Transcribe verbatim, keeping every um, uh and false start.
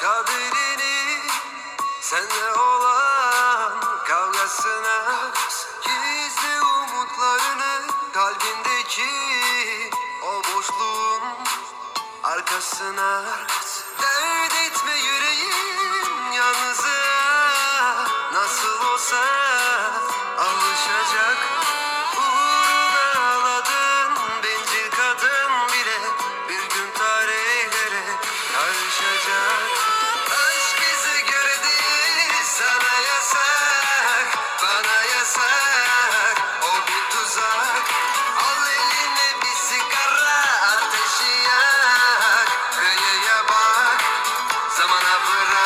kaderini, senle olan kavgasına, gizli umutlarını, kalbindeki o boşluğun arkasına. Dert etme yüreğim yalnızca, nasıl olsa